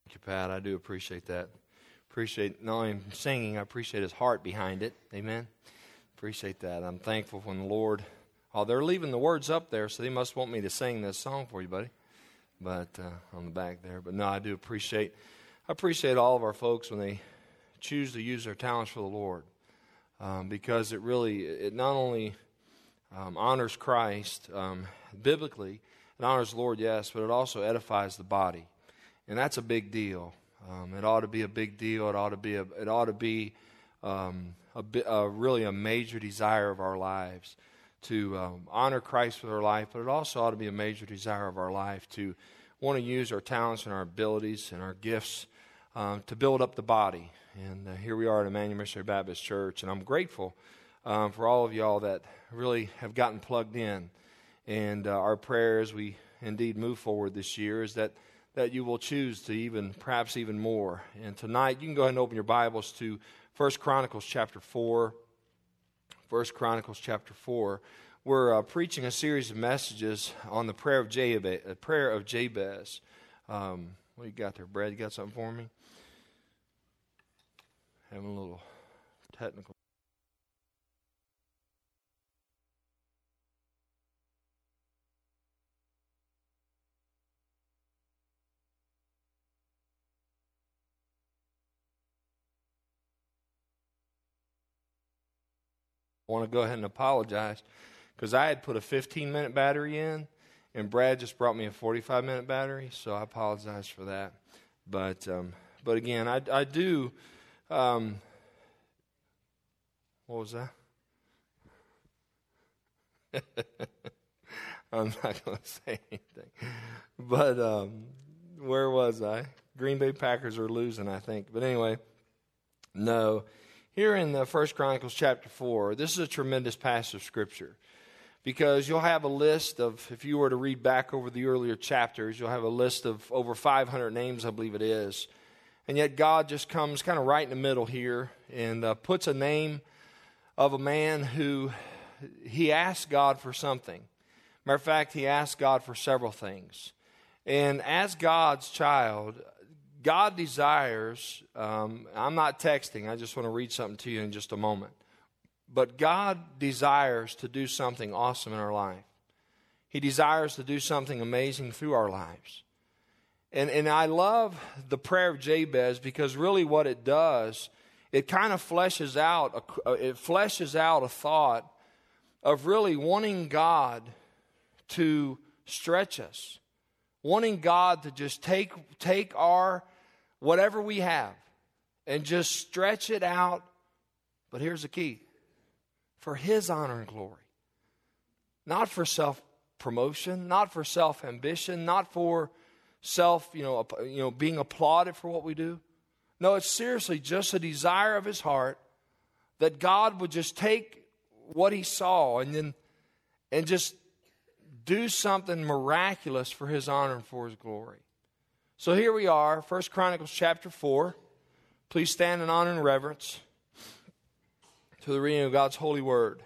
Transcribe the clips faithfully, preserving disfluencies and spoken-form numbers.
Thank you, Pat. I do appreciate that. Appreciate not only singing, I appreciate his heart behind it. Amen. Appreciate that. I'm thankful when the Lord, oh, they're leaving the words up there, so they must want me to sing this song for you, buddy. But uh, on the back there. But no, I do appreciate, I appreciate all of our folks when they choose to use their talents for the Lord. Um, because it really, it not only um, honors Christ um, biblically, it honors the Lord, yes, but it also edifies the body. And that's a big deal. Um, it ought to be a big deal. It ought to be a, it ought to be um, a, a really a major desire of our lives to um, honor Christ with our life, but it also ought to be a major desire of our life to want to use our talents and our abilities and our gifts um, to build up the body. And uh, here we are at Emmanuel Missionary Baptist Church, and I'm grateful um, for all of y'all that really have gotten plugged in. And uh, our prayer as we indeed move forward this year is that that you will choose to even, perhaps even more. And tonight, you can go ahead and open your Bibles to First Chronicles chapter four. First Chronicles chapter four. We're uh, preaching a series of messages on the prayer of Jabez. Uh, prayer of Jabez. Um, what you got there, Brad? You got something for me? Having a little technical. I want to go ahead and apologize because I had put a fifteen-minute battery in, and Brad just brought me a forty-five-minute battery, so I apologize for that. But um, but again, I, I do, um, what was that? I'm not going to say anything. But um, where was I? Green Bay Packers are losing, I think. But anyway, no. Here in the First Chronicles chapter four, this is a tremendous passage of Scripture because you'll have a list of, if you were to read back over the earlier chapters, you'll have a list of over five hundred names, I believe it is. And yet God just comes kind of right in the middle here and uh, puts a name of a man who he asked God for something. Matter of fact, he asked God for several things. And as God's child, God desires, um, I'm not texting, I just want to read something to you in just a moment. But God desires to do something awesome in our life. He desires to do something amazing through our lives. And and I love the prayer of Jabez because really what it does, it kind of fleshes out, a, it fleshes out a thought of really wanting God to stretch us. Wanting God to just take take our whatever we have and just stretch it out. But here's the key. For His honor and glory. Not for self-promotion, not for self-ambition, not for self, you know, you know, being applauded for what we do. No, it's seriously just a desire of His heart that God would just take what He saw and then and just do something miraculous for His honor and for His glory. So here we are, First Chronicles chapter four. Please stand in honor and reverence to the reading of God's holy word.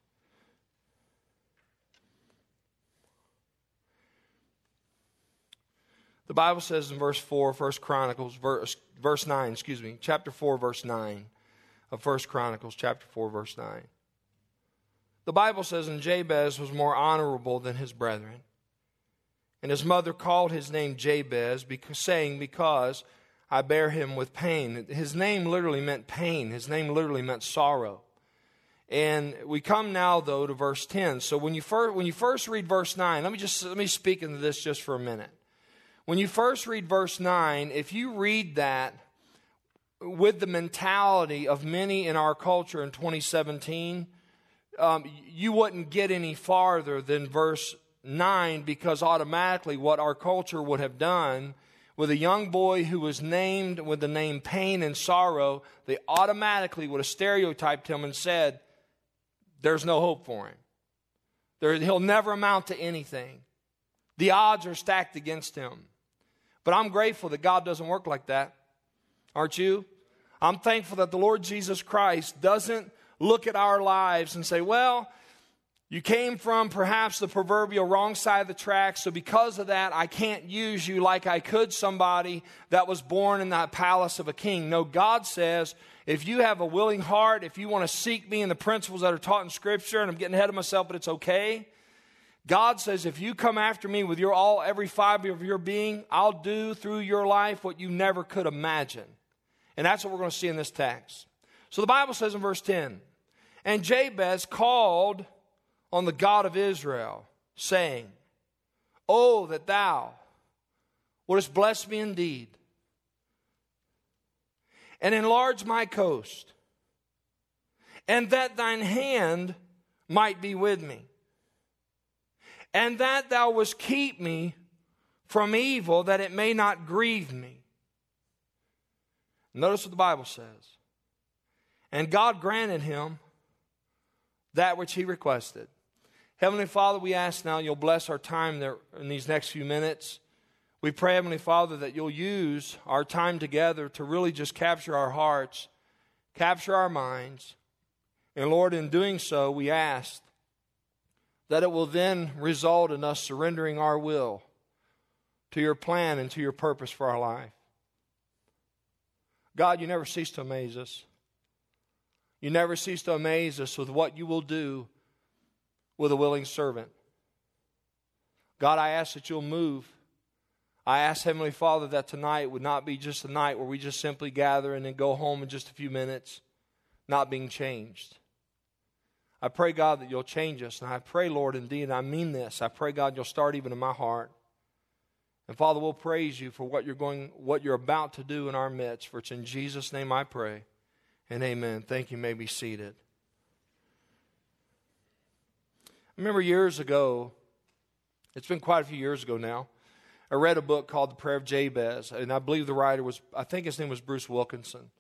The Bible says in verse four, First Chronicles, verse, verse nine, excuse me, chapter four, verse nine of First Chronicles, chapter four, verse nine. The Bible says, and Jabez was more honorable than his brethren. And his mother called his name Jabez, because, saying, because I bear him with pain. His name literally meant pain. His name literally meant sorrow. And we come now, though, to verse ten. So when you first, when you first read verse nine, let me just let me speak into this just for a minute. When you first read verse nine, if you read that with the mentality of many in our culture in twenty seventeen, um, you wouldn't get any farther than verse nine, because automatically what our culture would have done with a young boy who was named with the name pain and sorrow, they automatically would have stereotyped him and said, there's no hope for him. There, he'll never amount to anything. The odds are stacked against him. But I'm grateful that God doesn't work like that. Aren't you? I'm thankful that the Lord Jesus Christ doesn't look at our lives and say, well, You came from perhaps the proverbial wrong side of the tracks, so because of that, I can't use you like I could somebody that was born in the palace of a king. No, God says, if you have a willing heart, if you want to seek me in the principles that are taught in Scripture, and I'm getting ahead of myself, but it's okay. God says, if you come after me with your all, every fiber of your being, I'll do through your life what you never could imagine. And that's what we're going to see in this text. So the Bible says in verse ten, and Jabez called on the God of Israel, saying, oh, that thou wouldest bless me indeed, and enlarge my coast, and that thine hand might be with me, and that thou wouldst keep me from evil, that it may not grieve me. Notice what the Bible says. And God granted him that which he requested. Heavenly Father, we ask now you'll bless our time there in these next few minutes. We pray, Heavenly Father, that you'll use our time together to really just capture our hearts, capture our minds. And Lord, in doing so, we ask that it will then result in us surrendering our will to your plan and to your purpose for our life. God, you never cease to amaze us. You never cease to amaze us with what you will do with a willing servant. God, I ask that you'll move. I ask, Heavenly Father, that tonight would not be just a night where we just simply gather and then go home in just a few minutes, not being changed. I pray, God, that you'll change us. And I pray, Lord, indeed, and I mean this, I pray, God, you'll start even in my heart. And Father, we'll praise you for what you're going, what you're about to do in our midst. For it's in Jesus' name I pray. And amen. Thank you. You may be seated. I remember years ago, it's been quite a few years ago now, I read a book called The Prayer of Jabez, and I believe the writer was, I think his name was Bruce Wilkinson.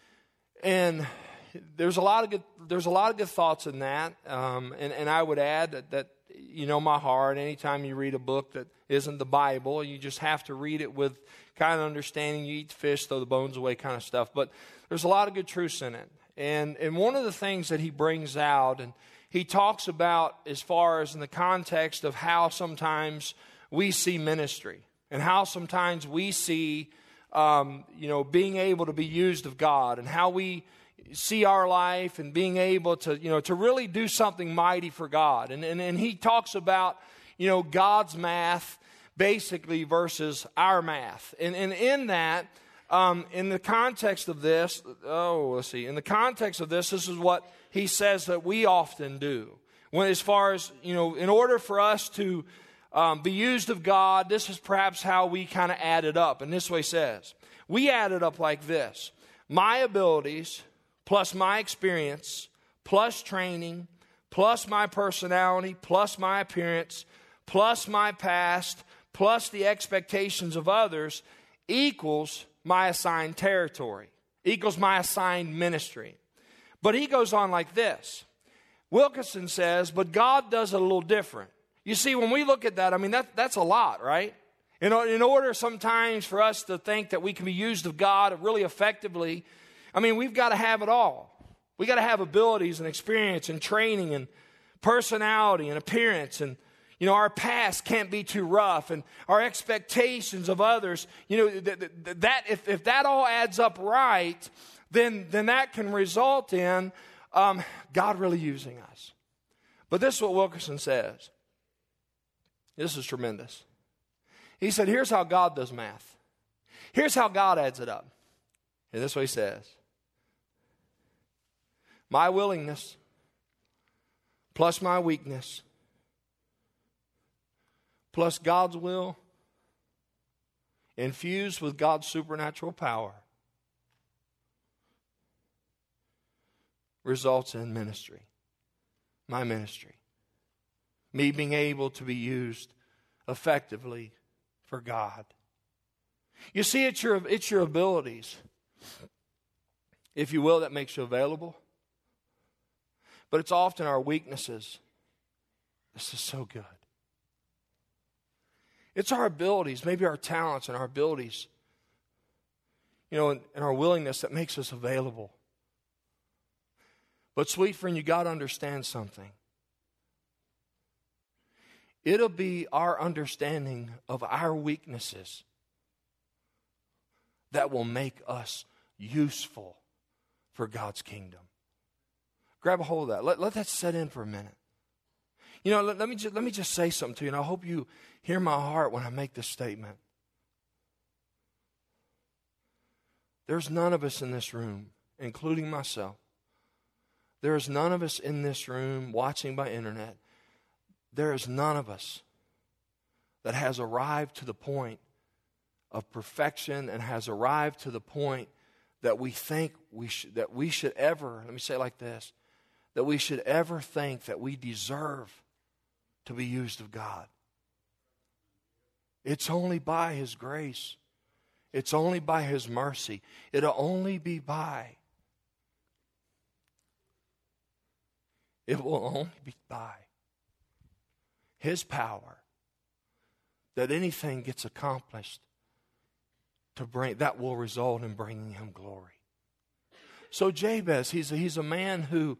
And there's a lot of good, there's a lot of good thoughts in that, um, and, and I would add that, that, you know my heart, anytime you read a book that isn't the Bible, you just have to read it with kind of understanding. You eat the fish, throw the bones away kind of stuff. But there's a lot of good truths in it. And, and one of the things that he brings out, and he talks about as far as in the context of how sometimes we see ministry and how sometimes we see, um, you know, being able to be used of God and how we see our life and being able to, you know, to really do something mighty for God. And, and, and he talks about, you know, God's math basically versus our math. And, and in that, um, in the context of this, oh, let's see, in the context of this, this is what he says that we often do. When as far as, you know, in order for us to um, be used of God, this is perhaps how we kind of add it up. And this way says, we add it up like this. My abilities plus my experience, plus training, plus my personality, plus my appearance, plus my past, plus the expectations of others equals my assigned territory, equals my assigned ministry. But he goes on like this. Wilkinson says, but God does it a little different. You see, when we look at that, I mean, that, that's a lot, right? In, in order sometimes for us to think that we can be used of God really effectively, I mean, we've got to have it all. We've got to have abilities and experience and training and personality and appearance. And, you know, our past can't be too rough. And our expectations of others, you know, that, that if, if that all adds up right, then, then that can result in um, God really using us. But this is what Wilkinson says. This is tremendous. He said, here's how God does math. Here's how God adds it up. And this is what he says. My willingness plus my weakness plus God's will infused with God's supernatural power results in ministry. My ministry. Me being able to be used effectively for God. You see, it's your, it's your abilities, if you will, that makes you available. But it's often our weaknesses. This is so good. It's our abilities, maybe our talents and our abilities, you know, and, and our willingness that makes us available. But sweet friend, you got to understand something. It'll be our understanding of our weaknesses that will make us useful for God's kingdom. Grab a hold of that. Let, let that set in for a minute. You know, let, let me just, let me just say something to you, and I hope you hear my heart when I make this statement. There's none of us in this room, including myself. There is none of us in this room watching by internet. There is none of us that has arrived to the point of perfection and has arrived to the point that we think we should, that we should ever, let me say it like this, that we should ever think that we deserve to be used of God. It's only by His grace. It's only by His mercy. It'll only be by, it will only be by His power that anything gets accomplished to bring, that will result in bringing Him glory. So Jabez, he's a, he's a man who,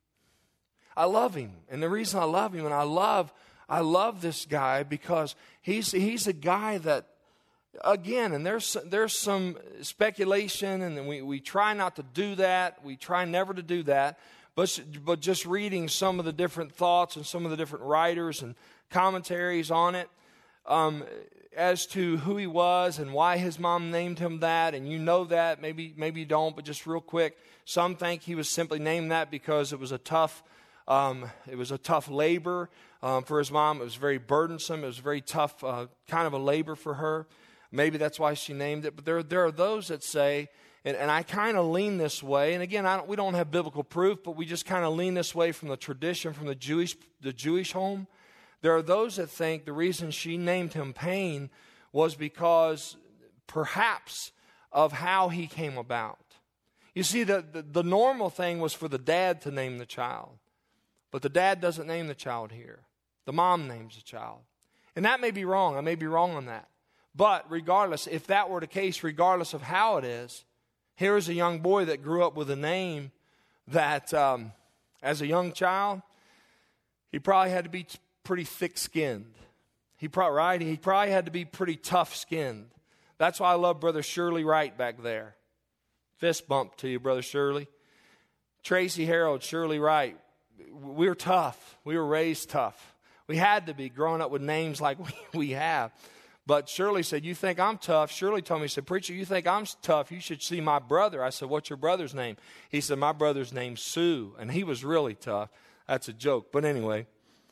I love him. And the reason I love him, and I love, I love this guy because he's, he's a guy that, again, and there's, there's some speculation, and we, we try not to do that. We try never to do that. But, but just reading some of the different thoughts and some of the different writers and commentaries on it, um, as to who he was and why his mom named him that, and you know that, maybe maybe you don't, but just real quick, some think he was simply named that because it was a tough, um, it was a tough labor um, for his mom. It was very burdensome. It was very tough, uh, kind of a labor for her. Maybe that's why she named it. But there there are those that say, and, and I kind of lean this way. And again, I don't, we don't have biblical proof, but we just kind of lean this way from the tradition, from the Jewish the Jewish home. There are those that think the reason she named him Pain was because perhaps of how he came about. You see, the, the, the normal thing was for the dad to name the child. But the dad doesn't name the child here. The mom names the child. And that may be wrong. I may be wrong on that. But regardless, if that were the case, regardless of how it is, here is a young boy that grew up with a name that, um, as a young child, he probably had to be pretty thick-skinned. He probably, right? He probably had to be pretty tough-skinned. That's why I love Brother Shirley Wright back there. Fist bump to you, Brother Shirley. Tracy Harold, Shirley Wright. We were tough. We were raised tough. We had to be, growing up with names like we, we have. But Shirley said, you think I'm tough? Shirley told me, he said, preacher, you think I'm tough? You should see my brother. I said, what's your brother's name? He said, my brother's name's Sue. And he was really tough. That's a joke. But anyway.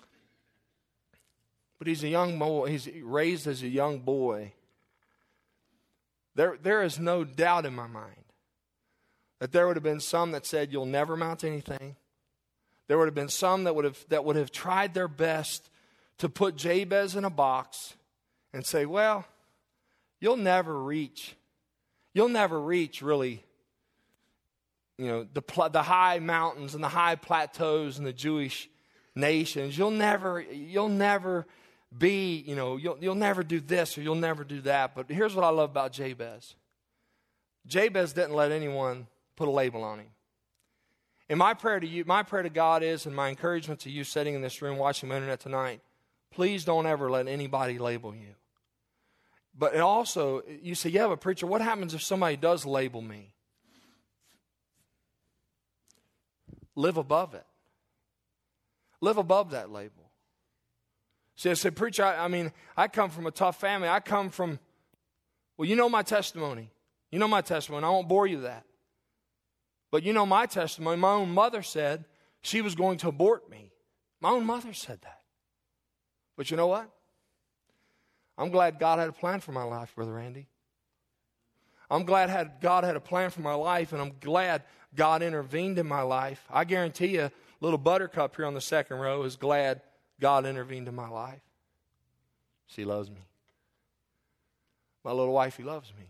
But he's a young boy. He's raised as a young boy. There, there is no doubt in my mind that there would have been some that said, you'll never amount to anything. There would have been some that would have, that would have tried their best to put Jabez in a box and say, well, you'll never reach, you'll never reach really, you know, the, the high mountains and the high plateaus in the Jewish nations. You'll never, you'll never be, you know, you'll, you'll never do this or you'll never do that. But here's what I love about Jabez. Jabez didn't let anyone put a label on him. And my prayer to you, my prayer to God is, and my encouragement to you sitting in this room watching my internet tonight, please don't ever let anybody label you. But it also, you say, yeah, but preacher, what happens if somebody does label me? Live above it. Live above that label. See, I said, preacher, I, I mean, I come from a tough family. I come from, well, you know my testimony. You know my testimony. I won't bore you with that. But you know my testimony. My own mother said she was going to abort me. My own mother said that. But you know what? I'm glad God had a plan for my life, Brother Andy. I'm glad had God had a plan for my life, and I'm glad God intervened in my life. I guarantee you, little Buttercup here on the second row is glad God intervened in my life. She loves me. My little wifey loves me.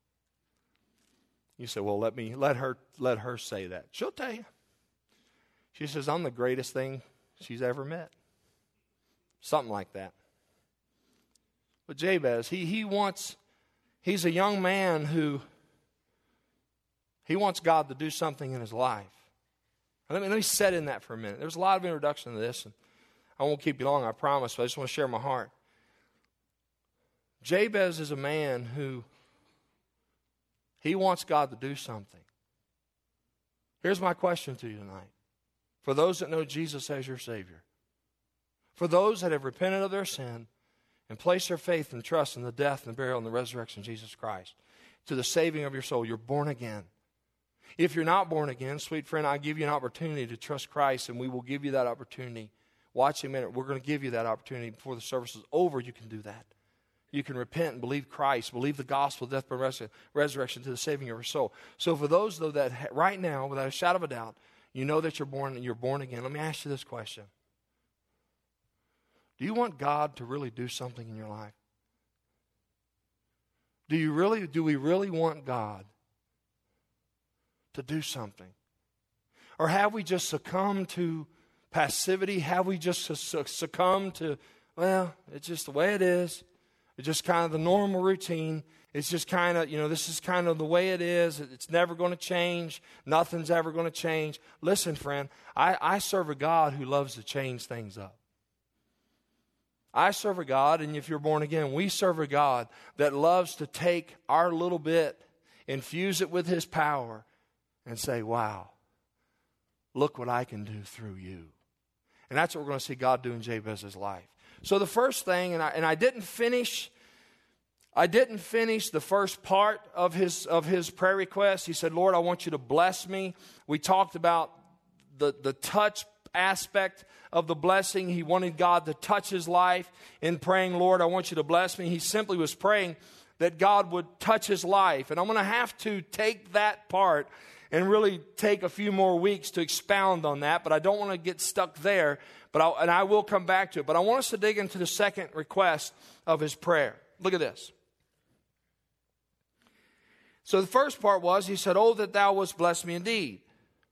You say, well, let me let her let her say that. She'll tell you. She says, I'm the greatest thing she's ever met. Something like that. But Jabez, he he wants, he's a young man who, he wants God to do something in his life. Let me, let me set in that for a minute. There's a lot of introduction to this. And I won't keep you long, I promise, but I just want to share my heart. Jabez is a man who, he wants God to do something. Here's my question to you tonight. For those that know Jesus as your Savior, for those that have repented of their sin and placed their faith and trust in the death and the burial and the resurrection of Jesus Christ, to the saving of your soul, you're born again. If you're not born again, sweet friend, I give you an opportunity to trust Christ, and we will give you that opportunity. Watch a minute. We're going to give you that opportunity before the service is over. You can do that. You can repent and believe Christ, believe the gospel, death, and resurrection to the saving of your soul. So for those, though, that right now, without a shadow of a doubt, you know that you're born and you're born again, let me ask you this question. Do you want God to really do something in your life? Do you really, do we really want God to do something? Or have we just succumbed to passivity? Have we just succumbed to, well, it's just the way it is. It's just kind of the normal routine. It's just kind of, you know, this is kind of the way it is. It's never going to change. Nothing's ever going to change. Listen, friend, I, I serve a God who loves to change things up. I serve a God, and if you're born again, we serve a God that loves to take our little bit, infuse it with His power, and say, wow, look what I can do through you. And that's what we're going to see God do in Jabez's life. So the first thing, and I, and I didn't finish, I didn't finish the first part of his of his prayer request. He said, Lord, I want you to bless me. We talked about the, the touch aspect of the blessing. He wanted God to touch his life in praying, Lord, I want you to bless me. He simply was praying that God would touch his life. And I'm going to have to take that part and really take a few more weeks to expound on that, but I don't want to get stuck there, but I'll, and I will come back to it. But I want us to dig into the second request of his prayer. Look at this. So the first part was, he said, oh, that thou wouldst bless me indeed.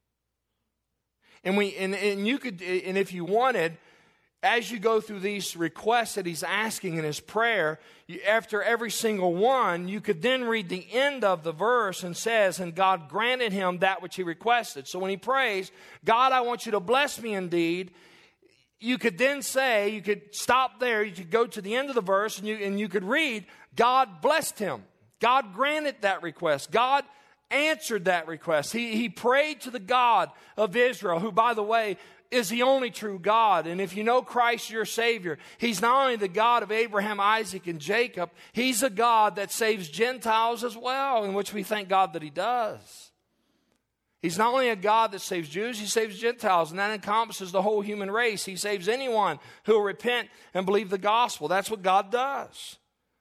And we and, and you could, and if you wanted, as you go through these requests that he's asking in his prayer, you, after every single one, you could then read the end of the verse and says, and God granted him that which he requested. So when he prays, God, I want you to bless me indeed, you could then say, you could stop there, you could go to the end of the verse, and you, and you could read, God blessed him. God granted that request. God answered that request. He, he prayed to the God of Israel, who, by the way, is the only true God. And if you know Christ, your Savior, He's not only the God of Abraham, Isaac, and Jacob, He's a God that saves Gentiles as well, in which we thank God that He does. He's not only a God that saves Jews, He saves Gentiles, and that encompasses the whole human race. He saves anyone who will repent and believe the gospel. That's what God does.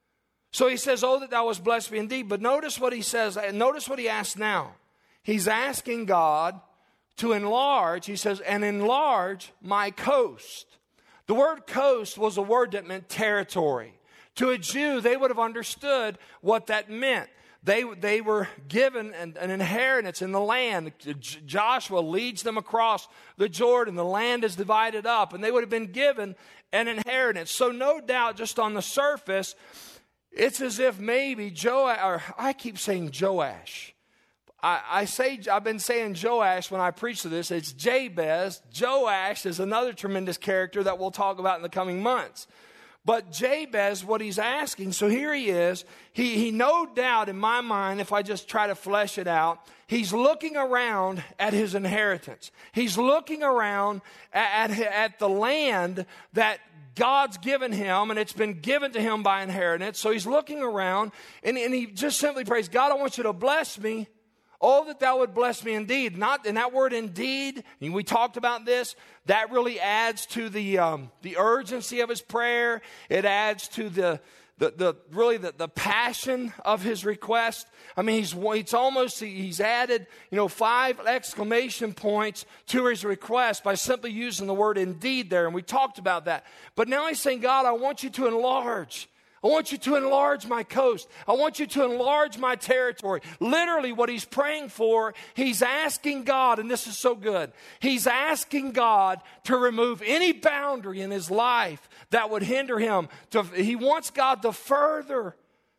So he says, oh, that thou wouldst bless me indeed. But notice what he says, and notice what he asks now. He's asking God to enlarge, he says, and enlarge my coast. The word coast was a word that meant territory. To a Jew, they would have understood what that meant. They, they were given an, an inheritance in the land. Joshua leads them across the Jordan. The land is divided up, and they would have been given an inheritance. So no doubt, just on the surface, it's as if maybe Joash, or I keep saying Joash. I, I say, I've been saying Joash when I preach to this. It's Jabez. Joash is another tremendous character that we'll talk about in the coming months. But Jabez, what he's asking, so here he is. He, he no doubt, in my mind, if I just try to flesh it out, he's looking around at his inheritance. He's looking around at, at, at the land that God's given him, and it's been given to him by inheritance. So he's looking around, and, and he just simply prays, God, I want you to bless me. Oh, that thou would bless me indeed. Not, and that word indeed, and we talked about this, that really adds to the um, the urgency of his prayer. It adds to the the, the really the, the passion of his request. I mean, he's it's almost he's added, you know, five exclamation points to his request by simply using the word indeed there, and we talked about that. But now he's saying, God, I want you to enlarge. I want you to enlarge my coast. I want you to enlarge my territory. Literally what he's praying for, he's asking God, and this is so good, he's asking God to remove any boundary in his life that would hinder him. To, he wants God to further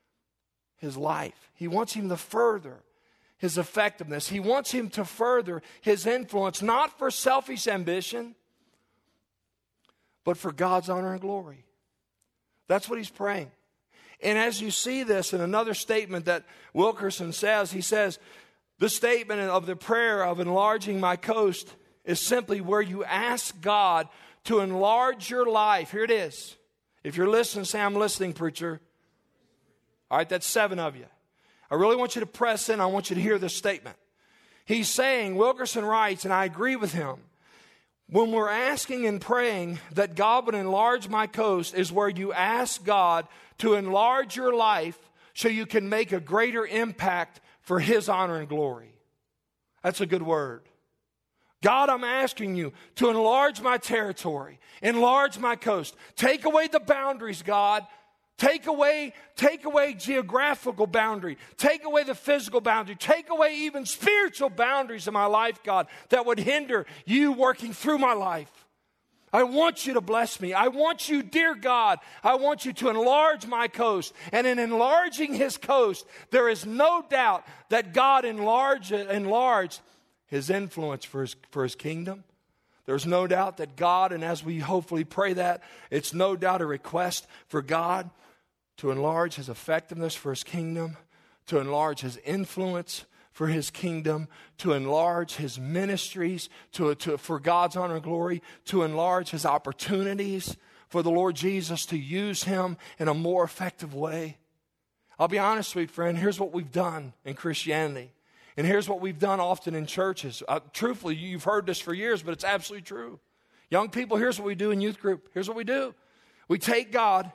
his life. He wants him to further his effectiveness. He wants him to further his influence, not for selfish ambition, but for God's honor and glory. That's what he's praying. And as you see this in another statement that Wilkerson says, he says, the statement of the prayer of enlarging my coast is simply where you ask God to enlarge your life. Here it is. If you're listening, say, I'm listening, preacher. All right, that's seven of you. I really want you to press in. I want you to hear this statement. He's saying, Wilkerson writes, and I agree with him, when we're asking and praying that God would enlarge my coast is where you ask God to enlarge your life so you can make a greater impact for His honor and glory. That's a good word. God, I'm asking you to enlarge my territory, enlarge my coast. Take away the boundaries, God. Take away, take away geographical boundary. Take away the physical boundary. Take away even spiritual boundaries in my life, God, that would hinder you working through my life. I want you to bless me. I want you, dear God, I want you to enlarge my coast. And in enlarging His coast, there is no doubt that God enlarged, enlarged His influence for his, for his kingdom. There's no doubt that God, and as we hopefully pray that, it's no doubt a request for God to enlarge His effectiveness for His kingdom, to enlarge His influence for His kingdom, to enlarge His ministries to, to, for God's honor and glory, to enlarge His opportunities for the Lord Jesus to use Him in a more effective way. I'll be honest with you, friend, here's what we've done in Christianity. And here's what we've done often in churches. Uh, truthfully, you've heard this for years, but it's absolutely true. Young people, here's what we do in youth group. Here's what we do. We take God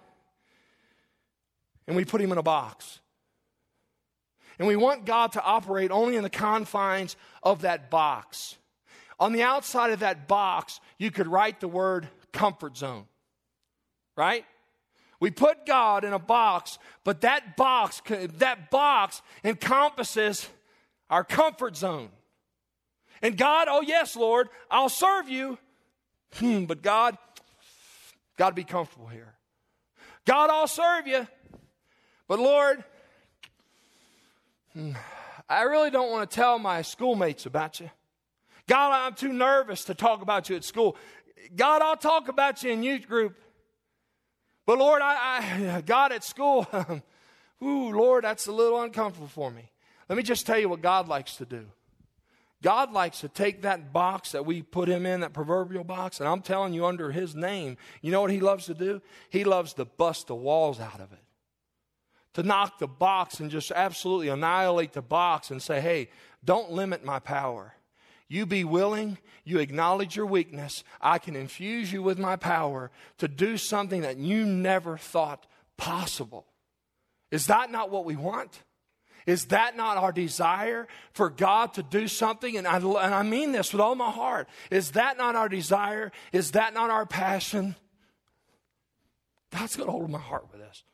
and we put Him in a box. And we want God to operate only in the confines of that box. On the outside of that box, you could write the word comfort zone. Right? We put God in a box, but that box, that box encompasses our comfort zone. And God, oh yes, Lord, I'll serve you. Hmm, but God, got to be comfortable here. God, I'll serve you. But Lord, I really don't want to tell my schoolmates about you. God, I'm too nervous to talk about you at school. God, I'll talk about you in youth group. But Lord, I, I God, at school, ooh, Lord, that's a little uncomfortable for me. Let me just tell you what God likes to do. God likes to take that box that we put Him in, that proverbial box, and I'm telling you under His name, you know what He loves to do? He loves to bust the walls out of it. To knock the box and just absolutely annihilate the box and say, hey, don't limit my power. You be willing, you acknowledge your weakness. I can infuse you with my power to do something that you never thought possible. Is that not what we want? Is that not our desire for God to do something? And I, and I mean this with all my heart. Is that not our desire? Is that not our passion? God's got a hold of my heart with this.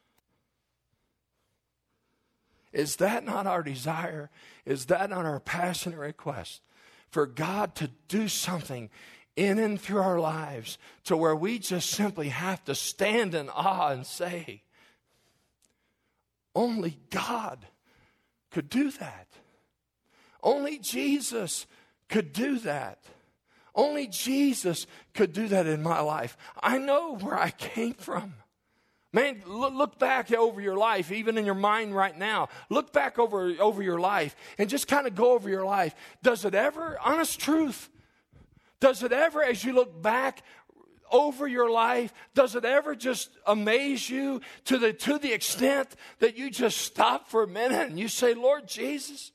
Is that not our desire? Is that not our passionate request for God to do something in and through our lives to where we just simply have to stand in awe and say, only God could do that. Only Jesus could do that. Only Jesus could do that in my life. I know where I came from. Man, look back over your life, even in your mind right now. Look back over, over your life and just kind of go over your life. Does it ever, honest truth, does it ever, as you look back over your life, does it ever just amaze you to the, to the extent that you just stop for a minute and you say, Lord Jesus,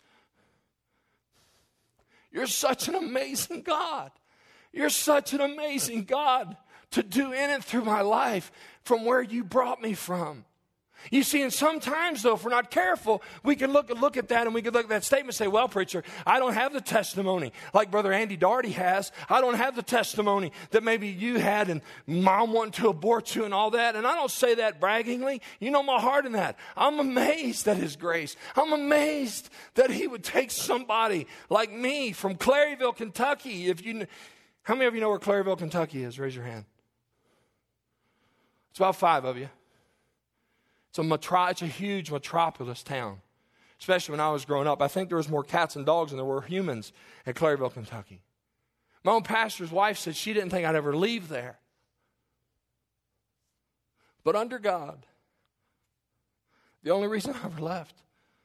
you're such an amazing God. You're such an amazing God to do in and through my life from where you brought me from. You see, and sometimes, though, if we're not careful, we can look, look at that and we can look at that statement and say, well, preacher, I don't have the testimony like Brother Andy Darty has. I don't have the testimony that maybe you had and mom wanted to abort you and all that. And I don't say that braggingly. You know my heart in that. I'm amazed at His grace. I'm amazed that He would take somebody like me from Claryville, Kentucky. If you, how many of you know where Claryville, Kentucky is? Raise your hand. It's about five of you. It's a, metro, it's a huge metropolis town, especially when I was growing up. I think there was more cats and dogs than there were humans at Claryville, Kentucky. My own pastor's wife said she didn't think I'd ever leave there. But under God, the only reason I ever left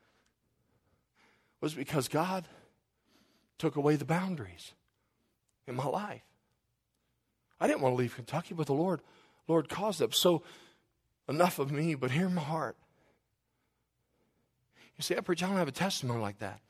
was because God took away the boundaries in my life. I didn't want to leave Kentucky, but the Lord, Lord caused it. So enough of me, but hear my heart. You see, I preach, I don't have a testimony like that.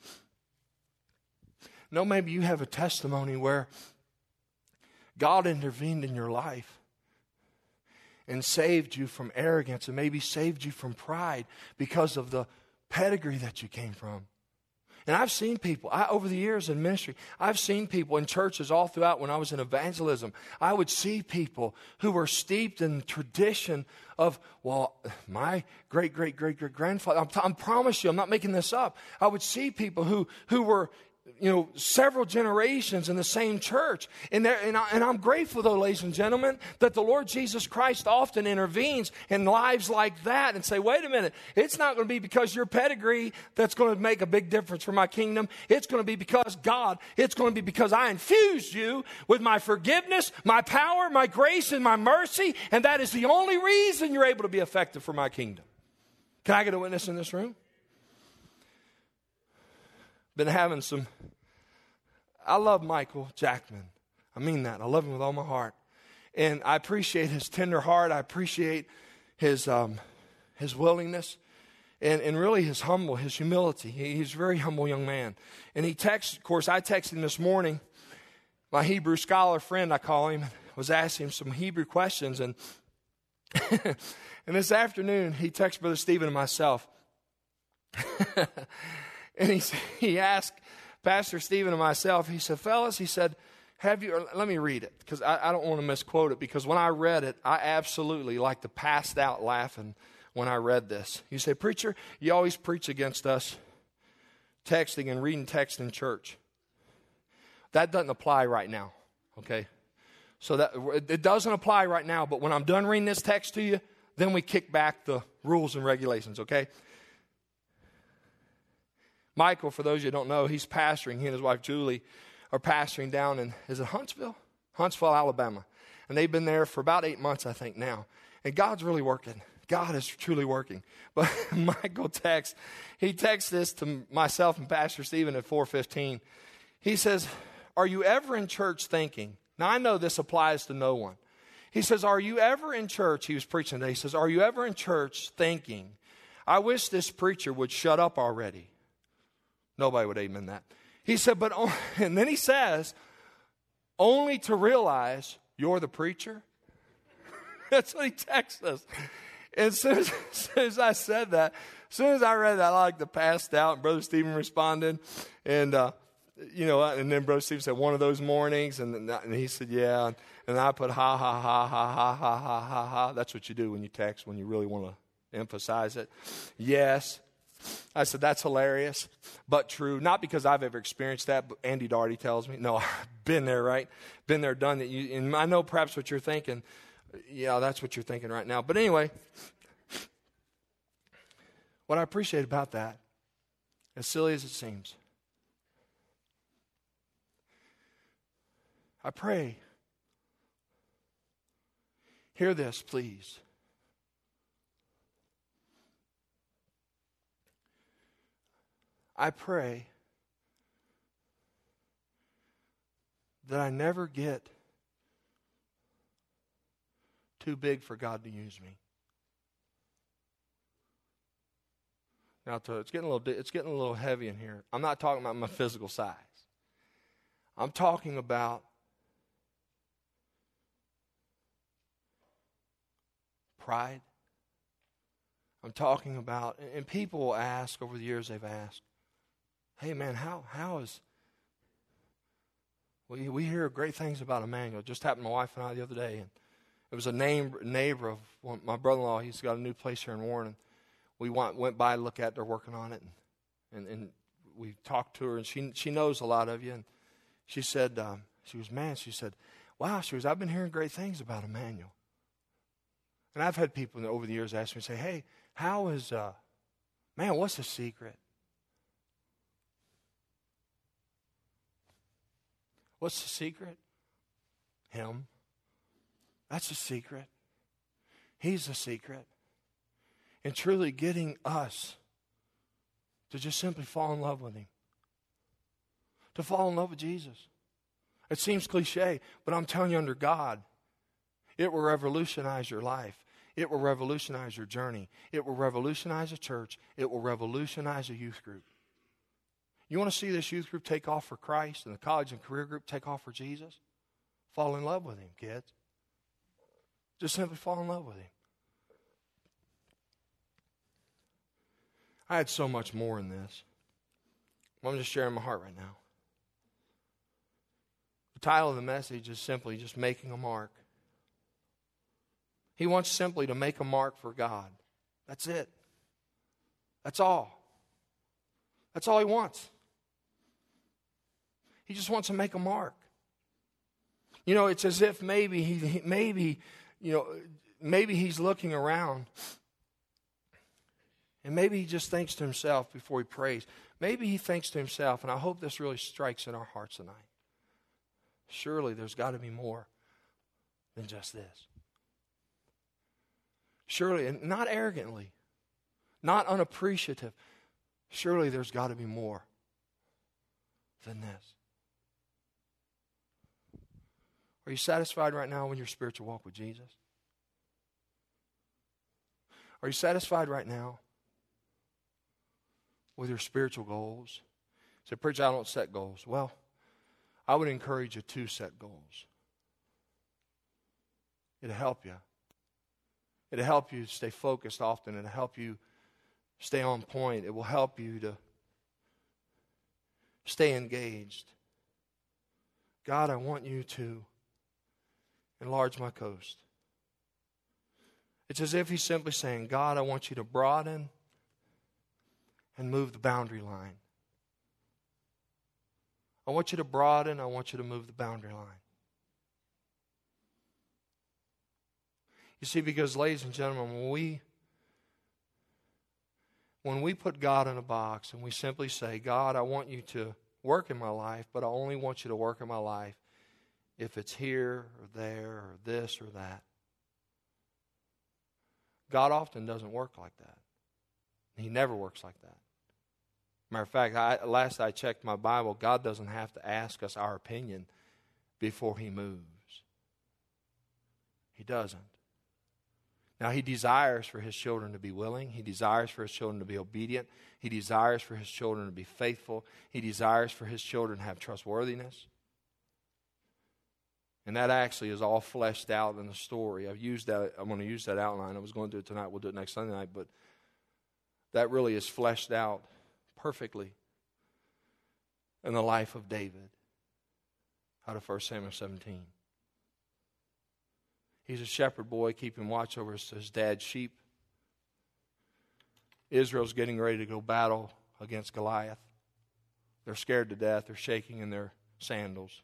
No, maybe you have a testimony where God intervened in your life and saved you from arrogance and maybe saved you from pride because of the pedigree that you came from. And I've seen people, I, over the years in ministry, I've seen people in churches all throughout when I was in evangelism. I would see people who were steeped in tradition of, well, my great, great, great, great grandfather. I'm, t- I promise you, I'm not making this up. I would see people who, who were, you know, several generations in the same church. And, there, and, I, and I'm grateful, though, ladies and gentlemen, that the Lord Jesus Christ often intervenes in lives like that and say, wait a minute, it's not going to be because your pedigree that's going to make a big difference for my kingdom. It's going to be because God, it's going to be because I infused you with my forgiveness, my power, my grace, and my mercy, and that is the only reason you're able to be effective for my kingdom. Can I get a witness in this room? Been having some, I love Michael Jackman. I mean that. I love him with all my heart. And I appreciate his tender heart. I appreciate his um, his willingness and, and really his humble, his humility. He, he's a very humble young man. And he texted, of course, I texted him this morning. My Hebrew scholar friend, I call him, was asking him some Hebrew questions. And, and this afternoon, he texted Brother Stephen and myself. And he, he asked Pastor Stephen and myself, he said, fellas, he said, have you, let me read it, because I, I don't want to misquote it, because when I read it, I absolutely like to passed out laughing when I read this. He said, preacher, you always preach against us texting and reading text in church. That doesn't apply right now, okay? So that it doesn't apply right now, but when I'm done reading this text to you, then we kick back the rules and regulations, okay? Michael, for those of you who don't know, he's pastoring. He and his wife Julie are pastoring down in, is it Huntsville? Huntsville, Alabama. And they've been there for about eight months, I think, now. And God's really working. God is truly working. But Michael texts, he texts this to myself and Pastor Stephen at four fifteen. He says, are you ever in church thinking, now I know this applies to no one. He says, are you ever in church, he was preaching today, he says, are you ever in church thinking, I wish this preacher would shut up already? Nobody would amen that. He said, but, and then he says, only to realize you're the preacher. That's what he texts us. And as soon as, as soon as I said that, as soon as I read that, I like to passed out, and Brother Stephen responded. And, uh, you know, and then Brother Stephen said, one of those mornings. And, and he said, yeah. And, and I put ha, ha, ha, ha, ha, ha, ha, ha, ha. That's what you do when you text, when you really want to emphasize it. Yes. I said, that's hilarious, but true. Not because I've ever experienced that, but Andy Darty tells me. No, I've been there, right? Been there, done that. You, and I know perhaps what you're thinking. Yeah, that's what you're thinking right now. But anyway, what I appreciate about that, as silly as it seems, I pray, hear this, please. I pray that I never get too big for God to use me. Now, to, it's getting a little it's getting a little heavy in here. I'm not talking about my physical size. I'm talking about pride. I'm talking about, and people will ask over the years, they've asked, hey, man, how how is, we we hear great things about Emmanuel. It just happened to my wife and I the other day. And it was a neighbor, neighbor of one, my brother-in-law. He's got a new place here in Warren. And we went, went by to look at it. They're working on it. And, and, and we talked to her, and she she knows a lot of you. And she said, um, she was, man, she said, wow, she was, I've been hearing great things about Emmanuel. And I've had people over the years ask me, say, hey, how is, uh, man, what's the secret? What's the secret? Him. That's the secret. He's the secret. And truly getting us to just simply fall in love with Him. To fall in love with Jesus. It seems cliche, but I'm telling you, under God, it will revolutionize your life. It will revolutionize your journey. It will revolutionize a church. It will revolutionize a youth group. You want to see this youth group take off for Christ and the college and career group take off for Jesus? Fall in love with Him, kids. Just simply fall in love with Him. I had so much more in this. I'm just sharing my heart right now. The title of the message is simply just making a mark. He wants simply to make a mark for God. That's it. That's all. That's all He wants. He just wants to make a mark. You know, it's as if maybe he, maybe, you know, maybe He's looking around, and maybe He just thinks to Himself before He prays. Maybe He thinks to Himself, and I hope this really strikes in our hearts tonight. Surely there's got to be more than just this. Surely, and not arrogantly, not unappreciative. Surely there's got to be more than this. Are you satisfied right now with your spiritual walk with Jesus? Are you satisfied right now with your spiritual goals? Say, preacher, I don't set goals. Well, I would encourage you to set goals. It'll help you. It'll help you stay focused often. It'll help you stay on point. It will help you to stay engaged. God, I want you to enlarge my coast. It's as if He's simply saying, God, I want you to broaden and move the boundary line. I want you to broaden. I want you to move the boundary line. You see, because, ladies and gentlemen, when we when we put God in a box and we simply say, God, I want you to work in my life, but I only want you to work in my life if it's here or there or this or that. God often doesn't work like that. He never works like that. Matter of fact, I, last I checked my Bible, God doesn't have to ask us our opinion before He moves. He doesn't. Now, He desires for His children to be willing. He desires for His children to be obedient. He desires for His children to be faithful. He desires for His children to have trustworthiness. And that actually is all fleshed out in the story. I've used that. I'm going to use that outline. I was going to do it tonight. We'll do it next Sunday night. But that really is fleshed out perfectly in the life of David out of First Samuel seventeen. He's a shepherd boy keeping watch over his, his dad's sheep. Israel's getting ready to go battle against Goliath. They're scared to death. They're shaking in their sandals.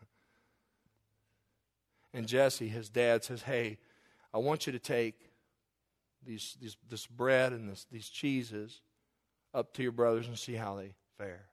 And Jesse, his dad, says, hey, I want you to take these, these this bread and this, these cheeses up to your brothers and see how they fare.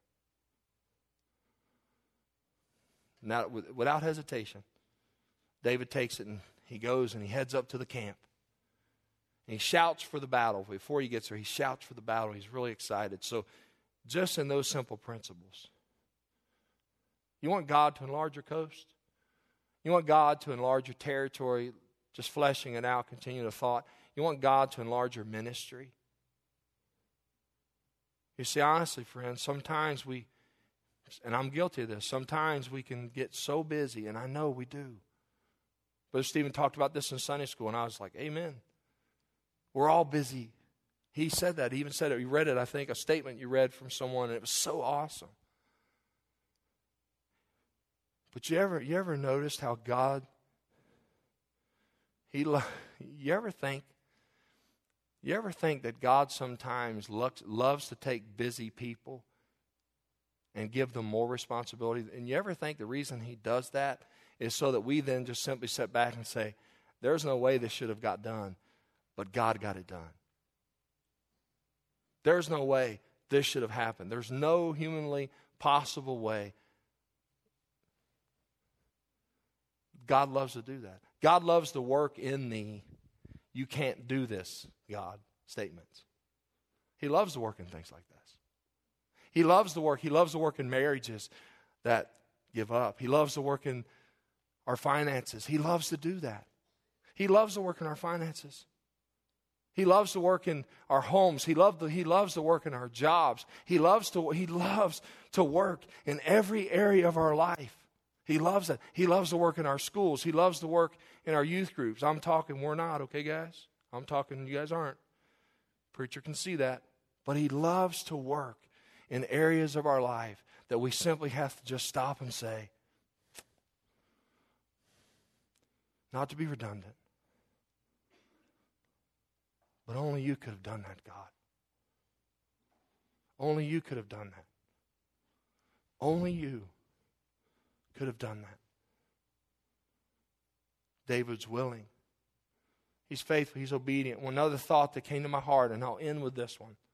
Now, without hesitation, David takes it and he goes and he heads up to the camp. And he shouts for the battle. Before he gets there, he shouts for the battle. He's really excited. So just in those simple principles, you want God to enlarge your coast? You want God to enlarge your territory, just fleshing it out, continue the thought. You want God to enlarge your ministry? You see, honestly, friends, sometimes we, and I'm guilty of this, sometimes we can get so busy, and I know we do. Brother Stephen talked about this in Sunday school, and I was like, amen. We're all busy. He said that. He even said it. You read it, I think, a statement you read from someone, and it was so awesome. But you ever you ever noticed how God, He, lo- you ever think, you ever think that God sometimes looks, loves to take busy people and give them more responsibility? And you ever think the reason He does that is so that we then just simply sit back and say, there's no way this should have got done, but God got it done. There's no way this should have happened. There's no humanly possible way. God loves to do that. God loves to work in the you can't do this, God, statements. He loves to work in things like this. He loves to work. He loves to work in marriages that give up. He loves to work in our finances. He loves to do that. He loves to work in our finances. He loves to work in our homes. He loves to, he loves to work in our jobs. He loves to he loves to work in every area of our life. He loves it. He loves to work in our schools. He loves to work in our youth groups. I'm talking, we're not, okay, guys? I'm talking, you guys aren't. Preacher can see that. But he loves to work in areas of our life that we simply have to just stop and say, not to be redundant, but only you could have done that, God. Only you could have done that. Only you could have done that. David's willing. He's faithful. He's obedient. Well, another thought that came to my heart, and I'll end with this one.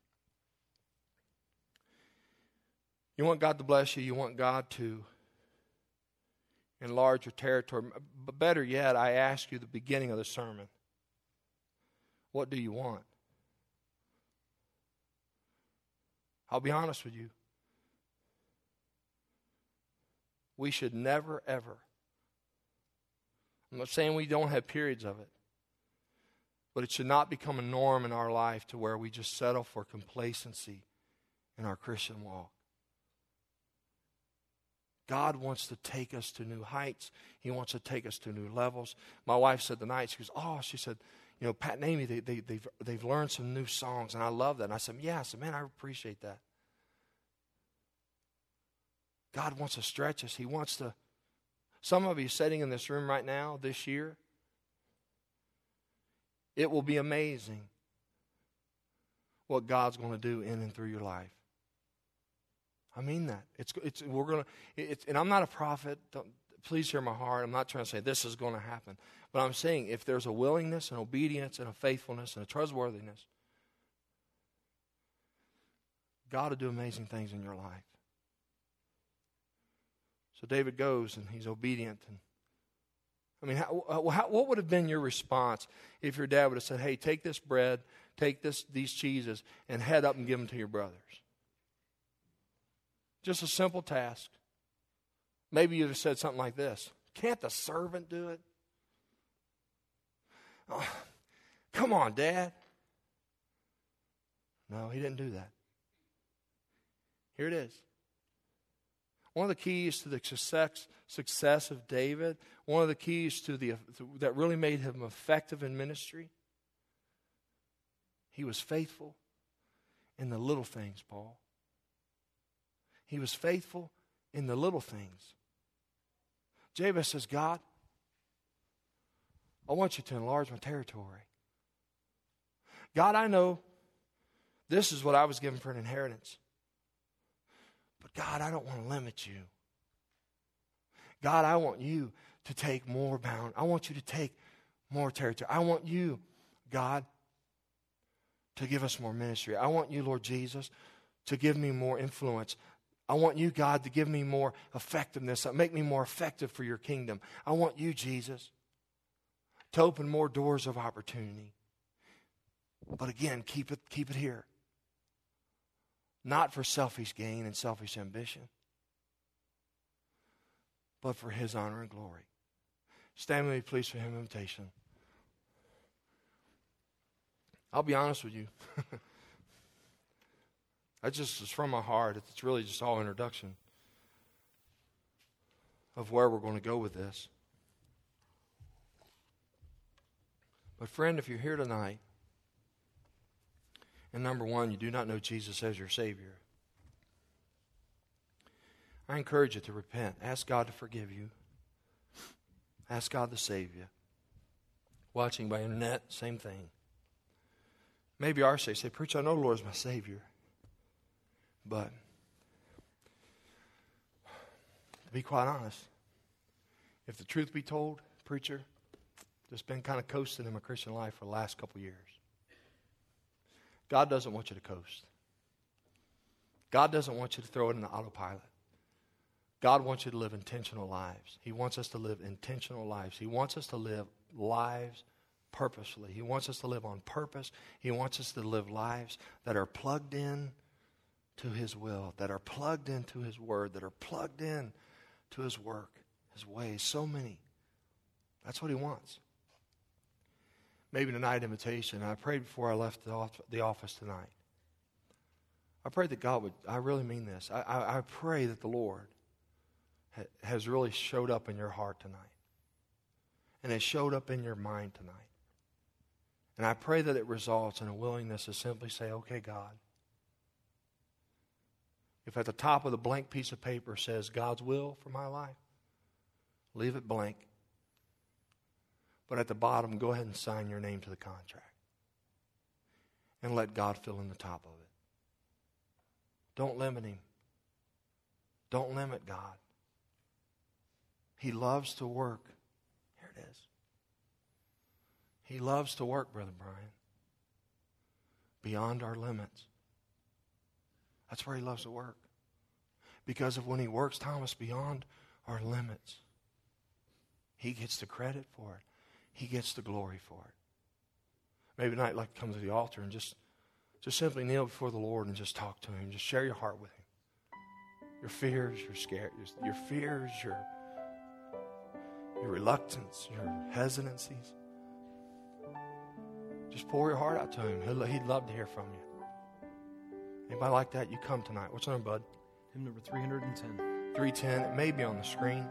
You want God to bless you. You want God to enlarge your territory. But better yet, I ask you at the beginning of the sermon, what do you want? I'll be honest with you. We should never, ever, I'm not saying we don't have periods of it, but it should not become a norm in our life to where we just settle for complacency in our Christian walk. God wants to take us to new heights. He wants to take us to new levels. My wife said tonight, she goes, oh, she said, you know, Pat and Amy, they, they, they've, they've learned some new songs, and I love that. And I said, yeah, I said, man, I appreciate that. God wants to stretch us. He wants to, some of you sitting in this room right now, this year, it will be amazing what God's going to do in and through your life. I mean that. It's it's we're gonna. It's and I'm not a prophet. Don't, please hear my heart. I'm not trying to say this is going to happen, but I'm saying if there's a willingness, and obedience, and a faithfulness, and a trustworthiness, God will do amazing things in your life. So David goes and he's obedient. And I mean, how, how, what would have been your response if your dad would have said, "Hey, take this bread, take this these cheeses, and head up and give them to your brothers"? Just a simple task. Maybe you'd have said something like this: "Can't the servant do it?" Oh, come on, Dad. No, he didn't do that. Here it is. One of the keys to the success, success of David, one of the keys to the that really made him effective in ministry, he was faithful in the little things, Paul. He was faithful in the little things. Jabez says, God, I want you to enlarge my territory. God, I know this is what I was given for an inheritance. But God, I don't want to limit you. God, I want you to take more bound. I want you to take more territory. I want you, God, to give us more ministry. I want you, Lord Jesus, to give me more influence. I want you, God, to give me more effectiveness, make me more effective for your kingdom. I want you, Jesus, to open more doors of opportunity. But again, keep it, keep it here. Not for selfish gain and selfish ambition, but for his honor and glory. Stand with me, please, for hymn invitation. I'll be honest with you. That just is from my heart. It's really just all introduction of where we're going to go with this. But friend, if you're here tonight, and number one, you do not know Jesus as your Savior, I encourage you to repent. Ask God to forgive you. Ask God to save you. Watching by internet, same thing. Maybe our Savior, say, preacher, I know the Lord is my Savior. But to be quite honest, if the truth be told, preacher, just been kind of coasting in my Christian life for the last couple years. God doesn't want you to coast. God doesn't want you to throw it in the autopilot. God wants you to live intentional lives. He wants us to live intentional lives. He wants us to live lives purposefully. He wants us to live on purpose. He wants us to live lives that are plugged in to His will, that are plugged into His word, that are plugged in to His work, His ways. So many. That's what He wants. Maybe tonight, invitation. I prayed before I left the office tonight. I pray that God would, I really mean this. I, I, I pray that the Lord ha, has really showed up in your heart tonight. And has showed up in your mind tonight. And I pray that it results in a willingness to simply say, okay, God. If at the top of the blank piece of paper says God's will for my life, leave it blank. But at the bottom, go ahead and sign your name to the contract. And let God fill in the top of it. Don't limit Him. Don't limit God. He loves to work. Here it is. He loves to work, Brother Brian, beyond our limits. That's where He loves to work. Because of when He works, Thomas, beyond our limits, He gets the credit for it. He gets the glory for it. Maybe tonight I'd like to come to the altar and just, just simply kneel before the Lord and just talk to Him. Just share your heart with Him. Your fears, your scare, your, your fears, your, your reluctance, your hesitancies. Just pour your heart out to Him. He'd, he'd love to hear from you. Anybody like that? You come tonight. What's the number, bud? Hymn number three hundred ten. three ten. It may be on the screen.